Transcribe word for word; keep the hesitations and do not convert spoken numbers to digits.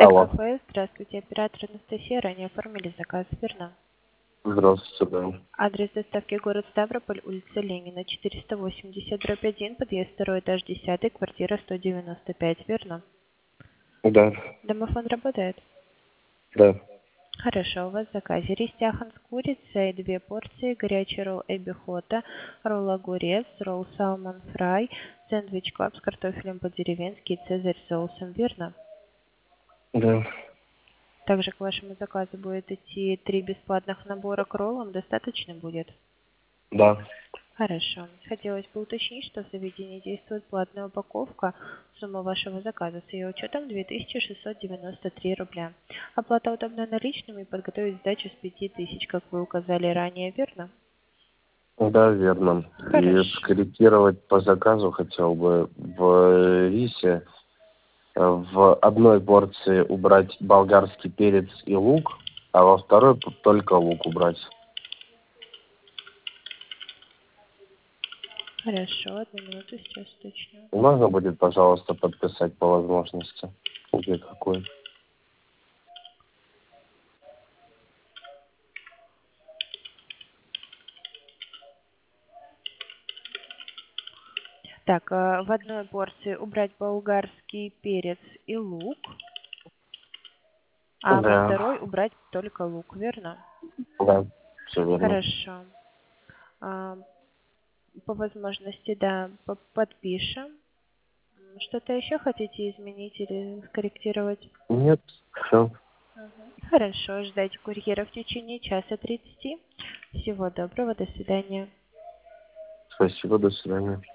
Алло. КФС, здравствуйте, оператор Анастасия, ранее оформили заказ, верно? Здравствуйте, да. Адрес доставки город Ставрополь, улица Ленина, четыреста восемьдесят, дробь один, подъезд второй этаж, десятый, квартира сто девяносто пять, верно? Да, Домофон работает? да, Хорошо, у вас в заказе рис тяхан с курицей, две порции, горячий ролл эбихота, ролл огурец, ролл салмон фрай, сэндвич клаб с картофелем по-деревенски и цезарь с соусом, верно? да, Также к вашему заказу будет идти три бесплатных набора к роллам. Достаточно будет? да. Хорошо. Хотелось бы уточнить, что в заведении действует платная упаковка. Сумма вашего заказа с ее учетом две тысячи шестьсот девяносто три рубля. Оплата удобна наличными и подготовить сдачу с пяти тысяч, как вы указали ранее, верно? Да, верно. И Хорошо. скорректировать по заказу хотел бы в рисе э, в одной порции убрать болгарский перец и лук, а во второй п- только лук убрать. Хорошо, одну минуту, сейчас уточню. Можно будет, пожалуйста, подписать по возможности? Где какой? Так, э, в одной порции убрать болгарский перец и лук, а во Да, второй убрать только лук, верно? да, все верно. Хорошо. А, по возможности, да, по- подпишем. М, Что-то еще хотите изменить или скорректировать? Нет, все. Мгм. Хорошо, ждать курьера в течение часа тридцати. Всего доброго, до свидания. Спасибо, до свидания.